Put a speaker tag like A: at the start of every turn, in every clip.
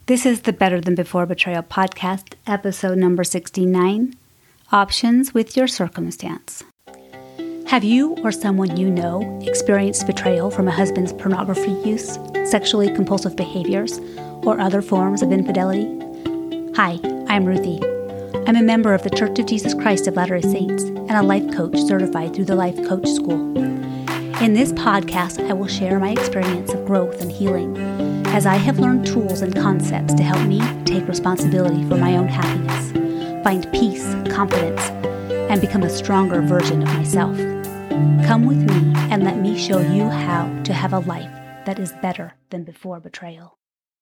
A: This is the Better Than Before Betrayal podcast, episode number 69, Options with Your Circumstance. Have you or someone you know experienced betrayal from a husband's pornography use, sexually compulsive behaviors, or other forms of infidelity? Hi, I'm Ruthie. I'm a member of the Church of Jesus Christ of Latter-day Saints and a life coach certified through the Life Coach School. In this podcast, I will share my experience of growth and healing as I have learned tools and concepts to help me take responsibility for my own happiness, find peace, confidence, and become a stronger version of myself. Come with me and let me show you how to have a life that is better than before betrayal.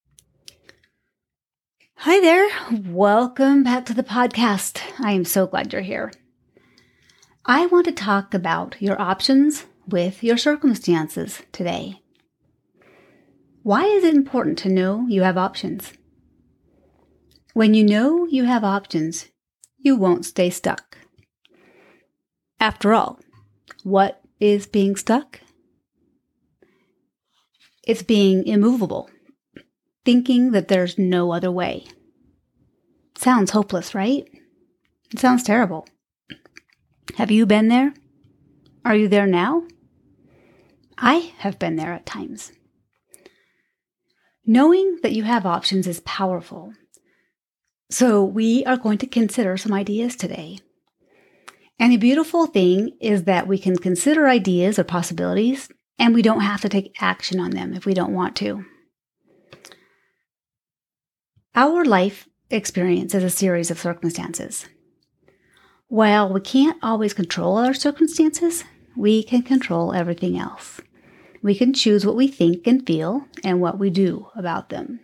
A: Hi there. Welcome back to the podcast. I am so glad you're here. I want to talk about your options with your circumstances today. Why is it important to know you have options? When you know you have options, you won't stay stuck. After all, what is being stuck? It's being immovable, thinking that there's no other way. Sounds hopeless, right? It sounds terrible. Have you been there? Are you there now? I have been there at times. Knowing that you have options is powerful. So we are going to consider some ideas today. And the beautiful thing is that we can consider ideas or possibilities, and we don't have to take action on them if we don't want to. Our life experience is a series of circumstances. While we can't always control our circumstances, we can control everything else. We can choose what we think and feel and what we do about them.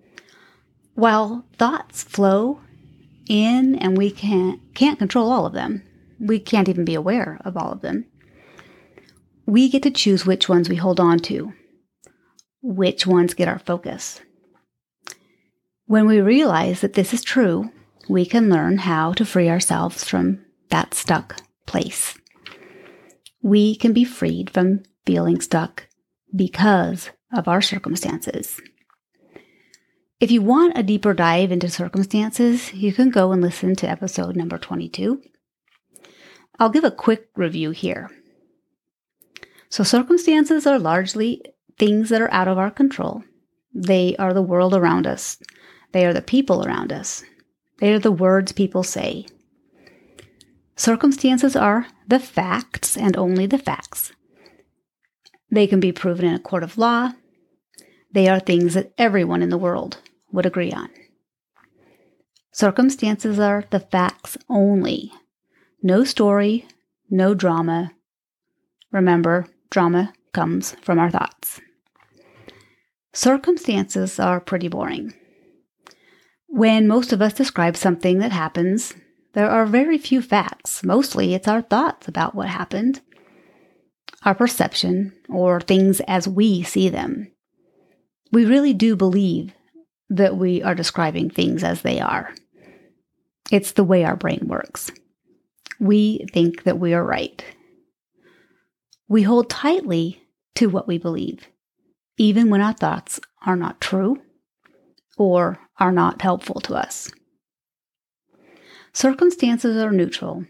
A: While thoughts flow in and we can't control all of them, we can't even be aware of all of them, we get to choose which ones we hold on to, which ones get our focus. When we realize that this is true, we can learn how to free ourselves from that stuck place. We can be freed from feeling stuck because of our circumstances. If you want a deeper dive into circumstances, you can go and listen to episode number 22. I'll give a quick review here. So circumstances are largely things that are out of our control. They are the world around us. They are the people around us. They are the words people say. Circumstances are the facts and only the facts. They can be proven in a court of law. They are things that everyone in the world would agree on. Circumstances are the facts only. No story, no drama. Remember, drama comes from our thoughts. Circumstances are pretty boring. When most of us describe something that happens, there are very few facts. Mostly it's our thoughts about what happened, our perception, or things as we see them. We really do believe that we are describing things as they are. It's the way our brain works. We think that we are right. We hold tightly to what we believe, even when our thoughts are not true or are not helpful to us. Circumstances are neutral.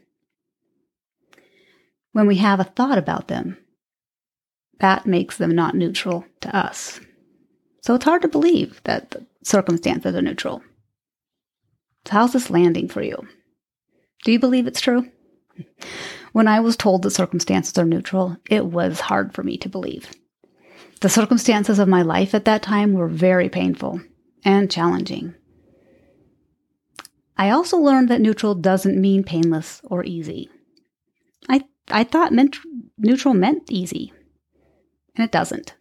A: When we have a thought about them, that makes them not neutral to us. So it's hard to believe that the circumstances are neutral. So how's this landing for you? Do you believe it's true? When I was told that circumstances are neutral, it was hard for me to believe. The circumstances of my life at that time were very painful and challenging. I also learned that neutral doesn't mean painless or easy. I thought neutral meant easy, and it doesn't.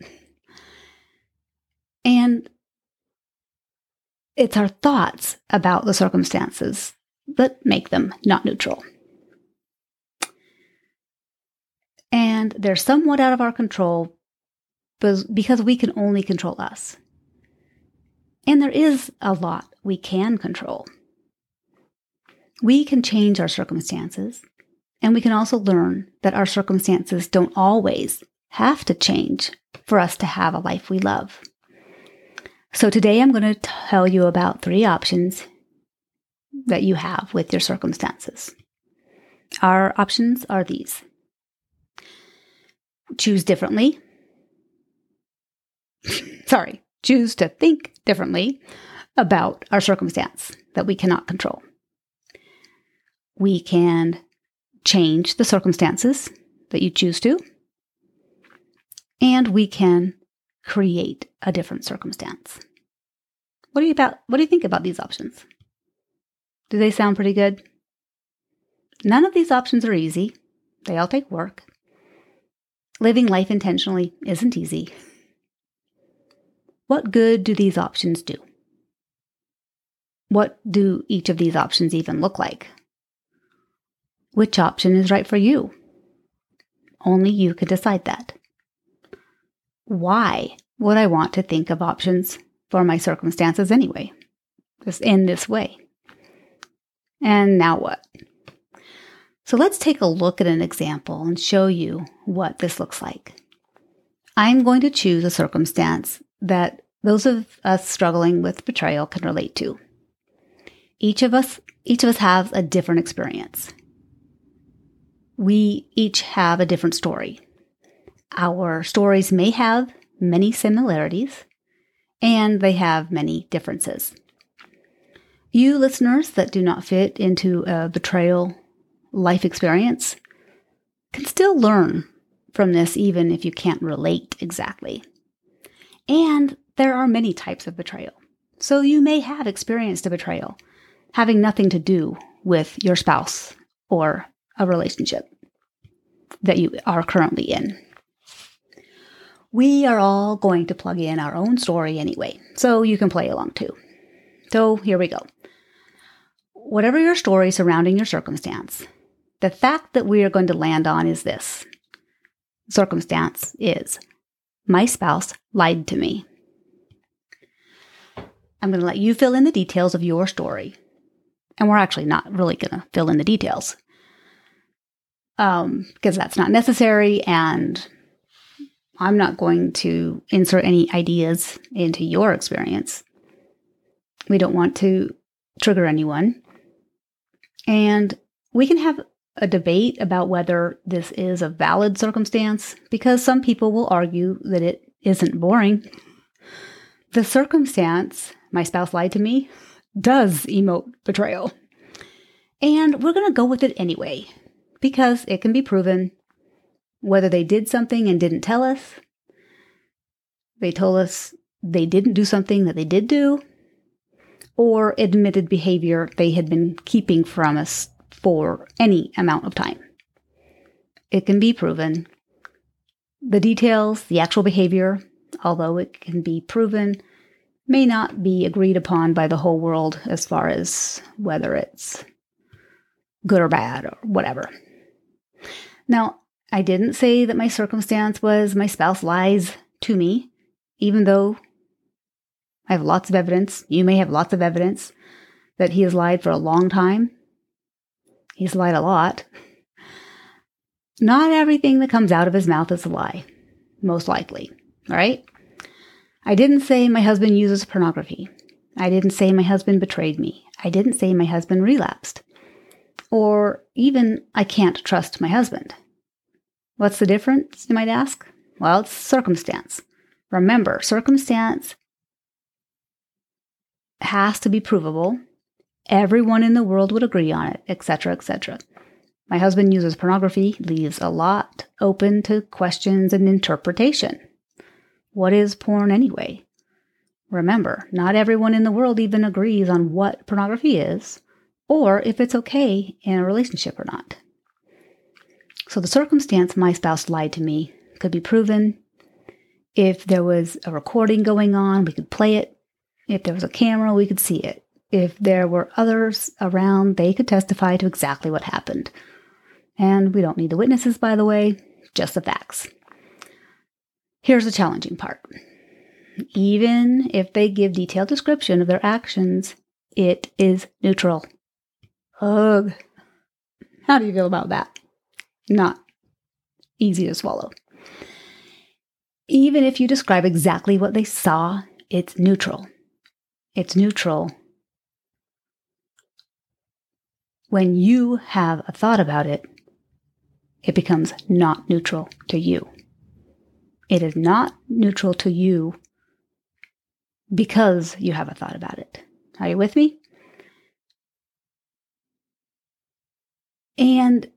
A: And it's our thoughts about the circumstances that make them not neutral. And they're somewhat out of our control because we can only control us. And there is a lot we can control. We can change our circumstances, and we can also learn that our circumstances don't always have to change for us to have a life we love. So today I'm going to tell you about 3 options that you have with your circumstances. Our options are these. Choose differently. Choose to think differently about our circumstance that we cannot control. We can change the circumstances that you choose to, and we can create a different circumstance. What do you think about these options? Do they sound pretty good? None of these options are easy. They all take work. Living life intentionally isn't easy. What good do these options do? What do each of these options even look like? Which option is right for you? Only you can decide that. Why would I want to think of options for my circumstances anyway? Just in this way. And now what? So let's take a look at an example and show you what this looks like. I'm going to choose a circumstance that those of us struggling with betrayal can relate to. Each of us has a different experience. We each have a different story. Our stories may have many similarities, and they have many differences. You listeners that do not fit into a betrayal life experience can still learn from this even if you can't relate exactly. And there are many types of betrayal. So you may have experienced a betrayal having nothing to do with your spouse or a relationship that you are currently in. We are all going to plug in our own story anyway, so you can play along too. So here we go. Whatever your story surrounding your circumstance, the fact that we are going to land on is this. Circumstance is, my spouse lied to me. I'm going to let you fill in the details of your story. And we're actually not really going to fill in the details. Because that's not necessary, and I'm not going to insert any ideas into your experience. We don't want to trigger anyone. And we can have a debate about whether this is a valid circumstance, because some people will argue that it isn't boring. The circumstance, my spouse lied to me, does emote betrayal. And we're going to go with it anyway, because it can be proven whether they did something and didn't tell us, they told us they didn't do something that they did do, or admitted behavior they had been keeping from us for any amount of time. It can be proven. The details, the actual behavior, although it can be proven, may not be agreed upon by the whole world as far as whether it's good or bad or whatever. Now, I didn't say that my circumstance was my spouse lies to me, even though I have lots of evidence. You may have lots of evidence that he has lied for a long time. He's lied a lot. Not everything that comes out of his mouth is a lie, most likely, all right? I didn't say my husband uses pornography. I didn't say my husband betrayed me. I didn't say my husband relapsed. Or even, I can't trust my husband. What's the difference, you might ask? Well, it's circumstance. Remember, circumstance has to be provable. Everyone in the world would agree on it, etc., etc. My husband uses pornography, leaves a lot open to questions and interpretation. What is porn anyway? Remember, not everyone in the world even agrees on what pornography is, or if it's okay in a relationship or not. So the circumstance my spouse lied to me could be proven. If there was a recording going on, we could play it. If there was a camera, we could see it. If there were others around, they could testify to exactly what happened. And we don't need the witnesses, by the way, just the facts. Here's the challenging part. Even if they give detailed description of their actions, it is neutral. Ugh. How do you feel about that? Not easy to swallow. Even if you describe exactly what they saw it's neutral. It's neutral when you have a thought about it. It becomes not neutral to you. It is not neutral to you because you have a thought about it. Are you with me? And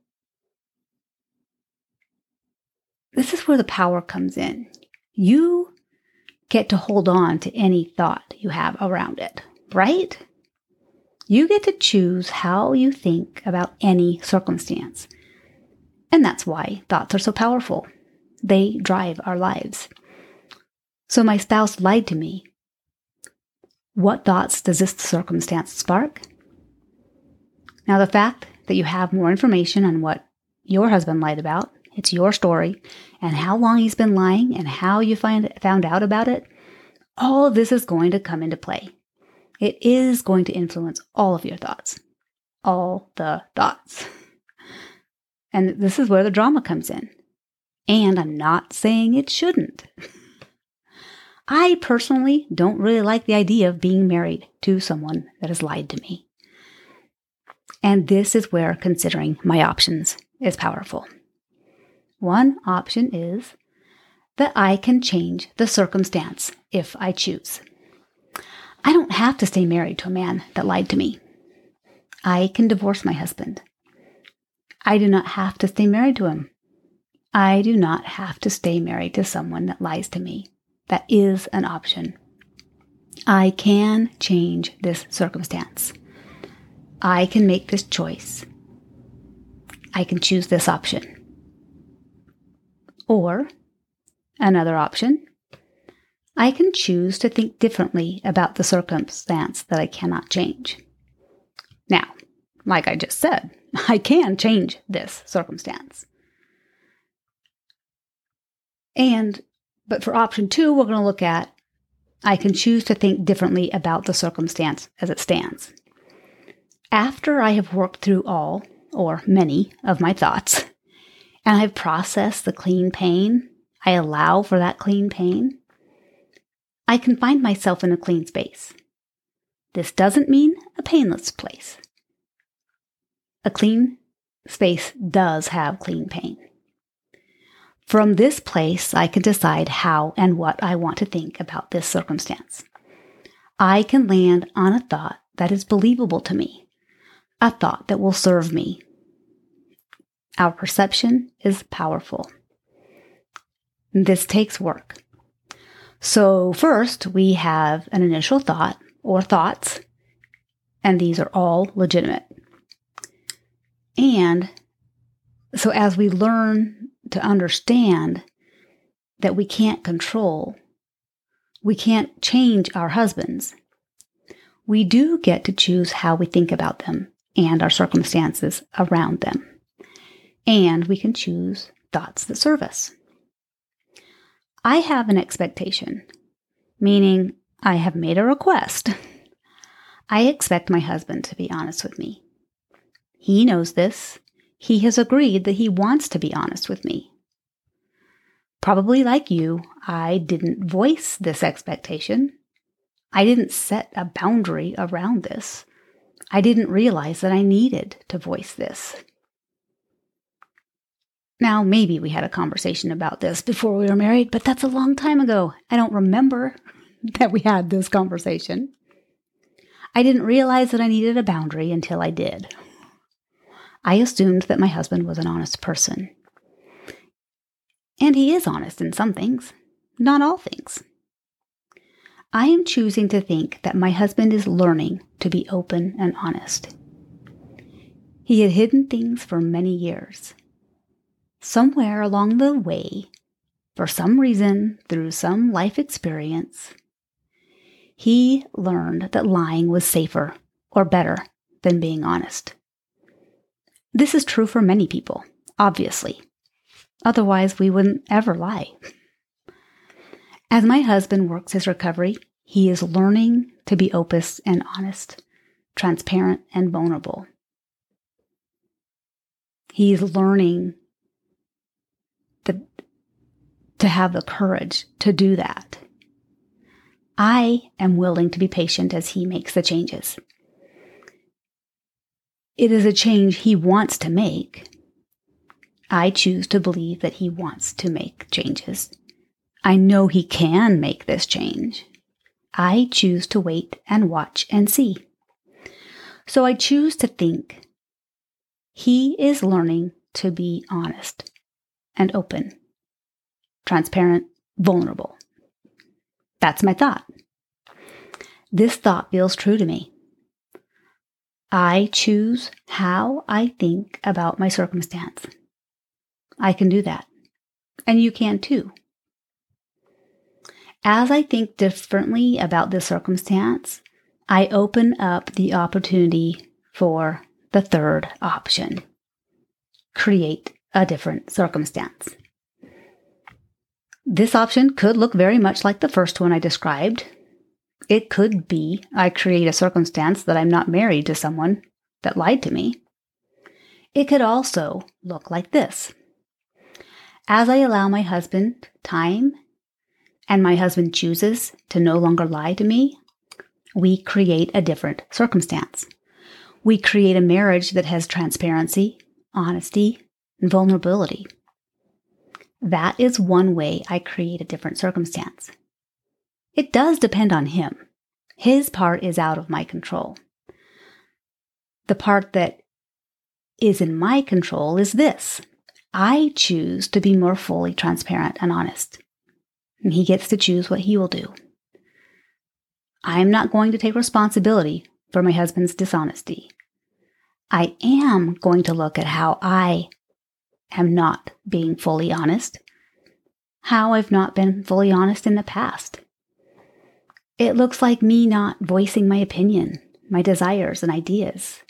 A: this is where the power comes in. You get to hold on to any thought you have around it, right? You get to choose how you think about any circumstance. And that's why thoughts are so powerful. They drive our lives. So my spouse lied to me. What thoughts does this circumstance spark? Now, the fact that you have more information on what your husband lied about, it's your story, and how long he's been lying and how you found out about it, all of this is going to come into play. It is going to influence all of your thoughts. All the thoughts. And this is where the drama comes in. And I'm not saying it shouldn't. I personally don't really like the idea of being married to someone that has lied to me. And this is where considering my options is powerful. One option is that I can change the circumstance if I choose. I don't have to stay married to a man that lied to me. I can divorce my husband. I do not have to stay married to him. I do not have to stay married to someone that lies to me. That is an option. I can change this circumstance. I can make this choice. I can choose this option. Or, another option, I can choose to think differently about the circumstance that I cannot change. Now, like I just said, I can change this circumstance. But for option 2, we're going to look at, I can choose to think differently about the circumstance as it stands. After I have worked through all, or many, of my thoughts, and I've processed the clean pain, I allow for that clean pain, I can find myself in a clean space. This doesn't mean a painless place. A clean space does have clean pain. From this place, I can decide how and what I want to think about this circumstance. I can land on a thought that is believable to me, a thought that will serve me. Our perception is powerful. This takes work. So first, we have an initial thought or thoughts, and these are all legitimate. And so as we learn to understand that we can't control, we can't change our husbands, we do get to choose how we think about them and our circumstances around them. And we can choose thoughts that serve us. I have an expectation, meaning I have made a request. I expect my husband to be honest with me. He knows this. He has agreed that he wants to be honest with me. Probably like you, I didn't voice this expectation. I didn't set a boundary around this. I didn't realize that I needed to voice this. Now, maybe we had a conversation about this before we were married, but that's a long time ago. I don't remember that we had this conversation. I didn't realize that I needed a boundary until I did. I assumed that my husband was an honest person. And he is honest in some things, not all things. I am choosing to think that my husband is learning to be open and honest. He had hidden things for many years. Somewhere along the way, for some reason, through some life experience, he learned that lying was safer or better than being honest. This is true for many people, obviously. Otherwise, we wouldn't ever lie. As my husband works his recovery, he is learning to be open and honest, transparent and vulnerable. He's learning to have the courage to do that. I am willing to be patient as he makes the changes. It is a change he wants to make. I choose to believe that he wants to make changes. I know he can make this change. I choose to wait and watch and see. So I choose to think he is learning to be honest and open, transparent, vulnerable. That's my thought. This thought feels true to me. I choose how I think about my circumstance. I can do that. And you can too. As I think differently about this circumstance, I open up the opportunity for the third option. Create a different circumstance. This option could look very much like the first one I described. It could be I create a circumstance that I'm not married to someone that lied to me. It could also look like this. As I allow my husband time and my husband chooses to no longer lie to me, we create a different circumstance. We create a marriage that has transparency, honesty, and vulnerability. That is one way I create a different circumstance. It does depend on him. His part is out of my control. The part that is in my control is this. I choose to be more fully transparent and honest. And he gets to choose what he will do. I'm not going to take responsibility for my husband's dishonesty. I am going to look at how I am not being fully honest, how I've not been fully honest in the past. It looks like me not voicing my opinion, my desires and ideas.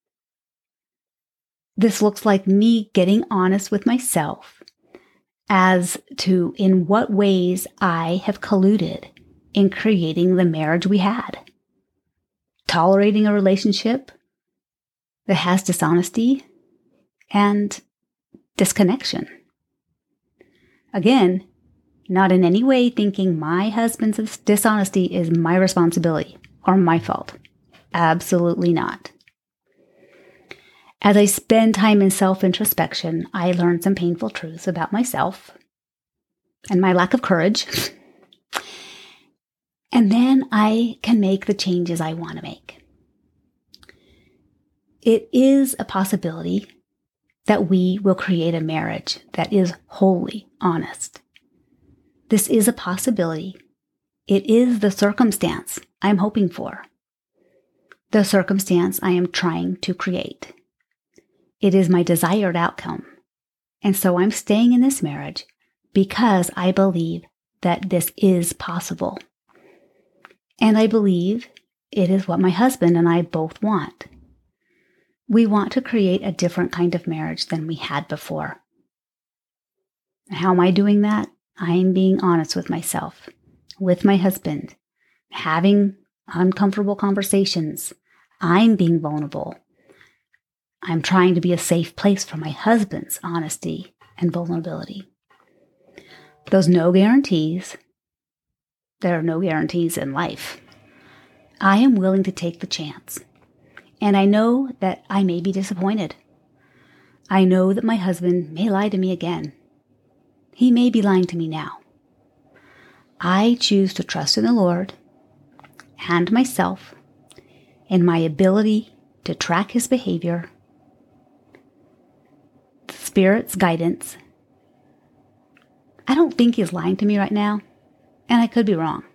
A: This looks like me getting honest with myself as to in what ways I have colluded in creating the marriage we had. Tolerating a relationship that has dishonesty and disconnection. Again, not in any way thinking my husband's dishonesty is my responsibility or my fault. Absolutely not. As I spend time in self-introspection, I learn some painful truths about myself and my lack of courage. And then I can make the changes I want to make. It is a possibility that we will create a marriage that is wholly honest. This is a possibility. It is the circumstance I'm hoping for. The circumstance I am trying to create. It is my desired outcome. And so I'm staying in this marriage because I believe that this is possible. And I believe it is what my husband and I both want. We want to create a different kind of marriage than we had before. How am I doing that? I am being honest with myself, with my husband, having uncomfortable conversations. I'm being vulnerable. I'm trying to be a safe place for my husband's honesty and vulnerability. Those no guarantees. There are no guarantees in life. I am willing to take the chance. And I know that I may be disappointed. I know that my husband may lie to me again. He may be lying to me now. I choose to trust in the Lord and myself and my ability to track his behavior, the Spirit's guidance. I don't think he's lying to me right now, and I could be wrong.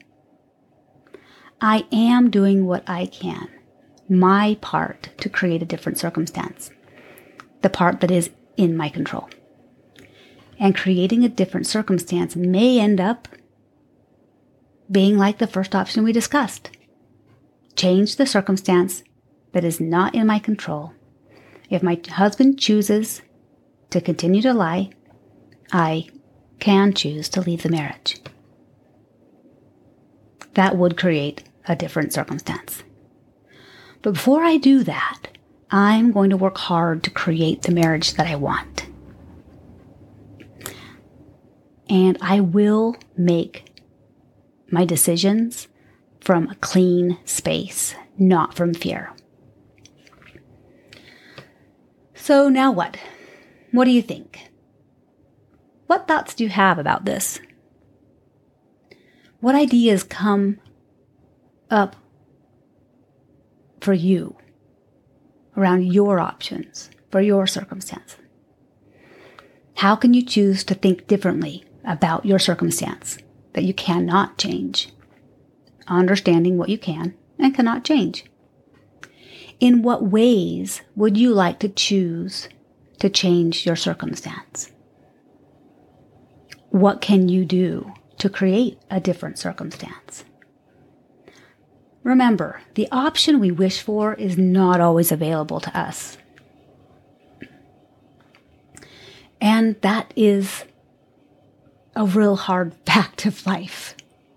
A: I am doing what I can, my part to create a different circumstance, the part that is in my control. And creating a different circumstance may end up being like the first option we discussed. Change the circumstance that is not in my control. If my husband chooses to continue to lie, I can choose to leave the marriage. That would create a different circumstance. But before I do that, I'm going to work hard to create the marriage that I want. And I will make my decisions, from a clean space, not from fear. So now what? What do you think? What thoughts do you have about this? What ideas come up for you around your options, for your circumstance? How can you choose to think differently about your circumstance that you cannot change? Understanding what you can and cannot change. In what ways would you like to choose to change your circumstance? What can you do to create a different circumstance? Remember, the option we wish for is not always available to us. And that is a real hard fact of life.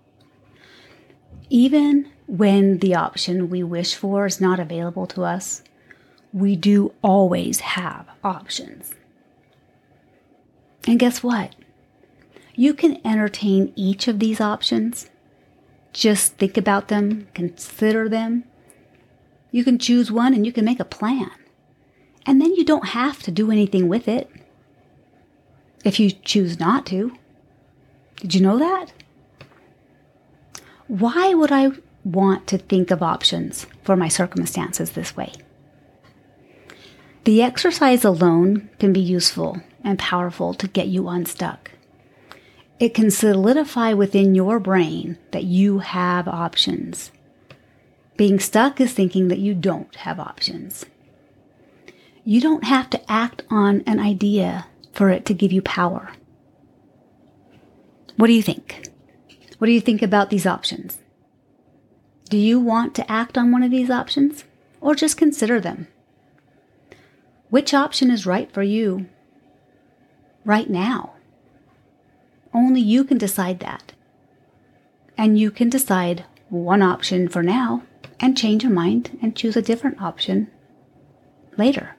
A: Even when the option we wish for is not available to us, we do always have options. And guess what? You can entertain each of these options. Just think about them, consider them. You can choose one and you can make a plan. And then you don't have to do anything with it if you choose not to. Did you know that? Why would I want to think of options for my circumstances this way? The exercise alone can be useful and powerful to get you unstuck. It can solidify within your brain that you have options. Being stuck is thinking that you don't have options. You don't have to act on an idea for it to give you power. What do you think? What do you think about these options? Do you want to act on one of these options or just consider them? Which option is right for you right now? Only you can decide that. And you can decide one option for now and change your mind and choose a different option later.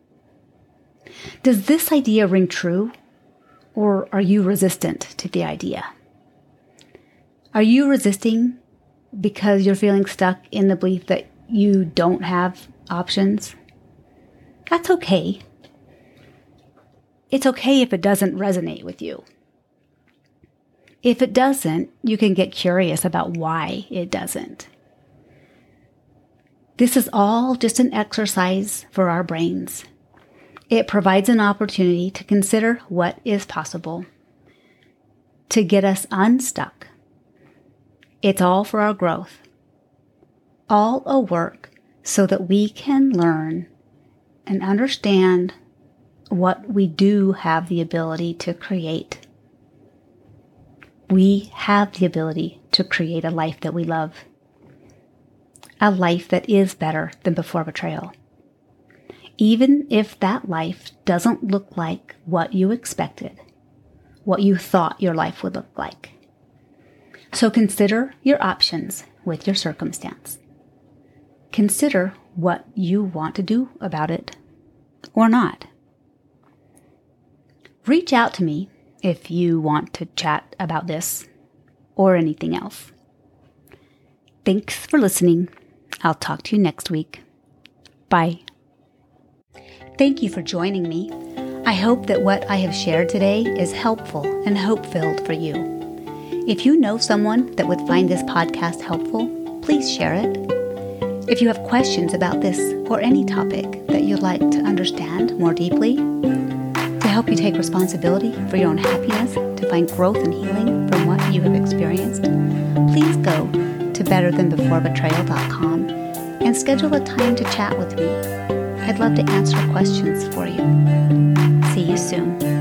A: Does this idea ring true, or are you resistant to the idea? Are you resisting because you're feeling stuck in the belief that you don't have options? That's okay. It's okay if it doesn't resonate with you. If it doesn't, you can get curious about why it doesn't. This is all just an exercise for our brains. It provides an opportunity to consider what is possible, to get us unstuck. It's all for our growth, all a work so that we can learn and understand what we do have the ability to create. We have the ability to create a life that we love, a life that is better than before betrayal. Even if that life doesn't look like what you expected, what you thought your life would look like. So consider your options with your circumstance. Consider what you want to do about it or not. Reach out to me if you want to chat about this or anything else. Thanks for listening. I'll talk to you next week. Bye. Thank you for joining me. I hope that what I have shared today is helpful and hope-filled for you. If you know someone that would find this podcast helpful, please share it. If you have questions about this or any topic that you'd like to understand more deeply, to help you take responsibility for your own happiness, to find growth and healing from what you have experienced, please go to betterthanbeforebetrayal.com and schedule a time to chat with me. I'd love to answer questions for you. See you soon.